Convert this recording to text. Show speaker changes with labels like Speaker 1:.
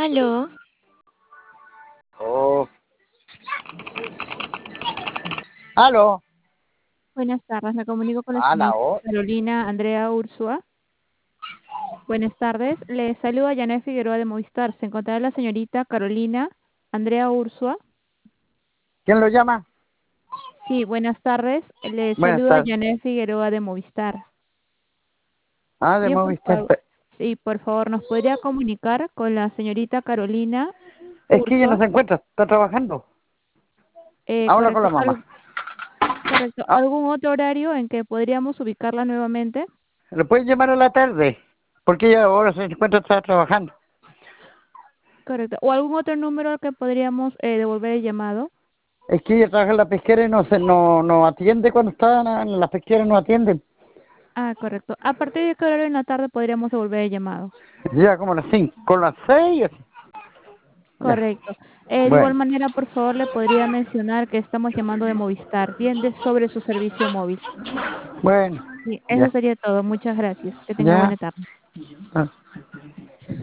Speaker 1: Aló,
Speaker 2: Oh, aló,
Speaker 1: buenas tardes. Me comunico con la
Speaker 2: Ana,
Speaker 1: señorita Carolina Andrea Ursúa. Buenas tardes. Le saluda Janet Figueroa de Movistar. ¿Se encontrará la señorita Carolina Andrea Ursúa?
Speaker 2: ¿quién lo llama?
Speaker 1: Sí, buenas tardes. Le
Speaker 2: Buenas
Speaker 1: saluda
Speaker 2: tardes.
Speaker 1: Janet Figueroa de Movistar.
Speaker 2: Ah, de
Speaker 1: Bien, por
Speaker 2: Movistar.
Speaker 1: favor. Sí, por favor, ¿nos podría comunicar con la señorita Carolina
Speaker 2: Es que ella no
Speaker 1: Ursúa?
Speaker 2: se encuentra, está trabajando. Habla con
Speaker 1: Correcto.
Speaker 2: la mamá.
Speaker 1: Correcto.
Speaker 2: Ah,
Speaker 1: ¿Algún otro horario en que podríamos ubicarla nuevamente?
Speaker 2: ¿le pueden llamar a la tarde? Porque ella ahora se encuentra, está trabajando.
Speaker 1: Correcto. ¿O algún otro número al que podríamos devolver el llamado?
Speaker 2: Es que ella trabaja en la pesquera y no atiende cuando está en la pesquera, no atiende.
Speaker 1: Ah, correcto. ¿A partir de qué horario en la tarde podríamos devolver el llamado?
Speaker 2: Ya como las 5, con las 6. Ya,
Speaker 1: Correcto. De igual
Speaker 2: bueno,
Speaker 1: manera, por favor, le podría mencionar que estamos llamando de Movistar, bien sobre su servicio móvil.
Speaker 2: bueno,
Speaker 1: Sí, eso
Speaker 2: ya,
Speaker 1: sería todo. Muchas gracias. Que tenga
Speaker 2: ya.
Speaker 1: buena tarde.
Speaker 2: Ah.